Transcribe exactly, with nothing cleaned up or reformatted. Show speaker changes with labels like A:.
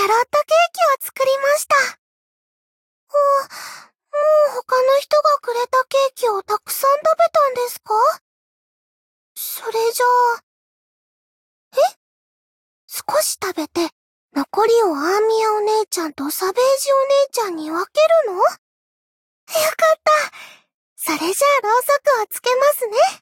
A: ャロットケーキを作りました。お、もう他の人がくれたケーキをたくさん食べたんですか？それじゃあ、え？少し食べて、残りをアーミヤお姉ちゃんとサベージお姉ちゃんに分けるの？よかった。それじゃあろうそくをつけますね。